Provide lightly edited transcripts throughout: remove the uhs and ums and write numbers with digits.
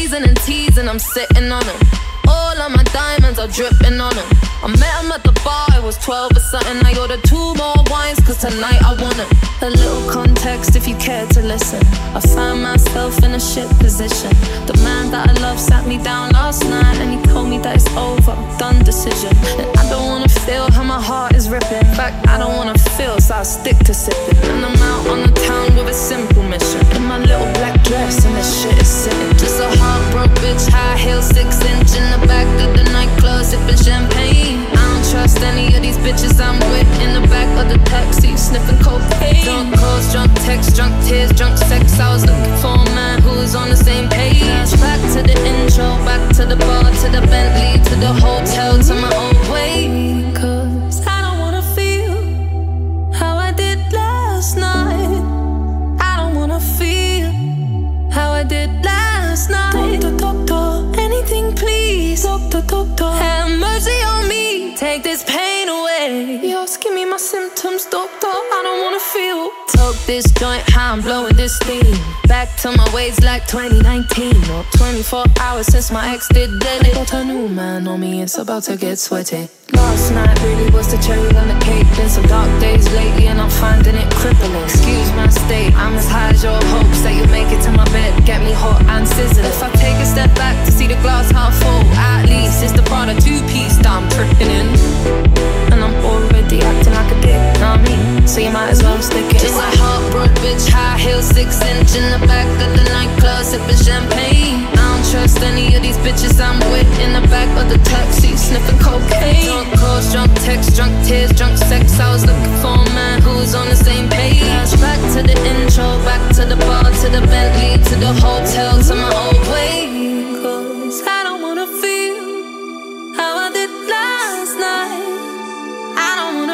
teasing and teasing, I'm sitting on him. All of my diamonds are dripping on him. I met him at the bar, I was 12 or something. I ordered 2 more wines, cause tonight I want him. A little context if you care to listen. I found myself in a shit position. The man that I love sat me down last night and he told me that it's over, done decision. And I don't wanna feel how my heart is ripping. In fact, I don't wanna feel, so I'll stick to sipping. And I'm out on the town with a simple mission. In my little black dress and this shit is sitting. Just a heartbroken bitch, high heel, 6-inch in the back of the nightclub, sipping champagne. I don't trust any of these bitches I'm with. In the back of the taxi, sniffing cocaine. Drunk calls, drunk texts, drunk tears, drunk sex. I was looking for a man who was on the same page. Back to the intro, back to the bar, to the Bentley, to the hotel, to my old way. Cause I don't wanna feel how I did last night. I don't wanna feel how I did last night. Doctor, anything please. Doctor, have mercy on me. Take this pain away. You're asking me my symptoms, doctor. I don't wanna feel. Took this joint, how I'm blowing this steam. Back to my ways like 2019. Or 24 hours since my ex did dead. Got a new man on me, it's about to get sweaty. Last night really was the cherry on the cake. Been some dark days lately and I'm finding it crippling. Excuse my state, I'm as high as your hopes that you make it to my bed, get me hot and sizzling. If I take a step back to see the glass half full, at least it's the Prada 2-piece that I'm tripping in. And I'm already acting like a dick, know what I mean? So you might as well stick it. Just a heartbroken bitch, high heel, 6-inch in the back of the nightclub, sipping champagne. I don't trust any of these bitches I'm with. In the back of the taxi, sniffing cocaine. Drunk calls, drunk texts, drunk tears, drunk sex. I was looking for a man who was on the same page. Back to the intro, back to the bar, to the Bentley, to the hotel, to my old way. Cause I don't wanna feel how I did last night. I don't wanna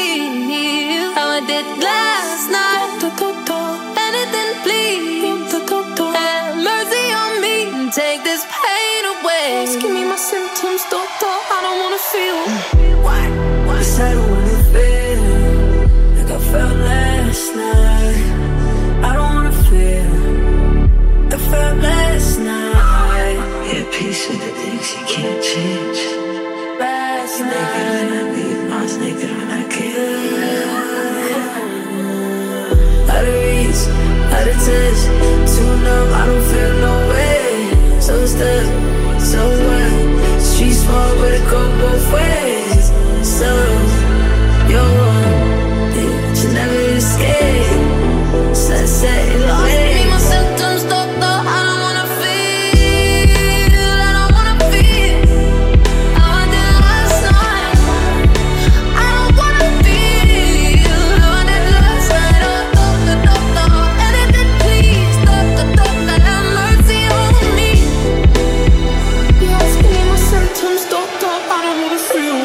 feel how I did last night. Anything please. Have mercy on me. Take this pain away. Just give me my symptoms, doctor. I don't wanna feel. Why? Cause I don't wanna feel like I felt last night. I don't wanna feel like I felt last night. Yeah, peace with the things you can't change. Last night I was naked when I came. Out of reach, out of touch, too numb, I don't feel no way. So stuck, so what? Street small, but it go both ways. So, you're one, you should never escape. Sunset in the way. Give me my symptoms, doctor, I don't wanna feel. I don't wanna feel how I did last night. I don't wanna feel how I did last night. Oh, doctor, anything please. Doctor, have mercy on me. You asking me my symptoms, doctor, I don't wanna feel.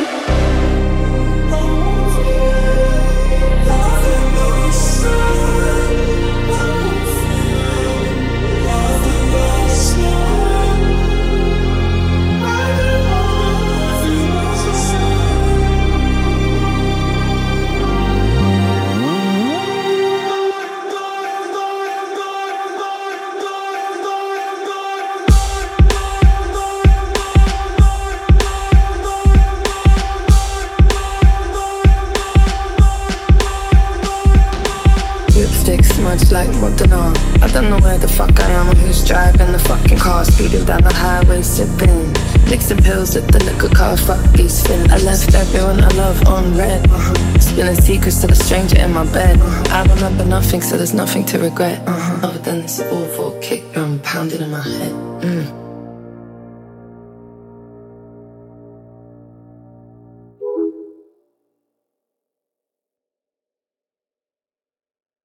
Lipstick smudged like Montana. I don't know where the fuck I am or who's driving the fucking car. Speeding down the highway, sipping, mixing pills at the liquor car. Fuck these fins. I left everyone I love on red. Spilling secrets to the stranger in my bed. I remember nothing, so there's nothing to regret. Other than this awful kick drum pounding in my head.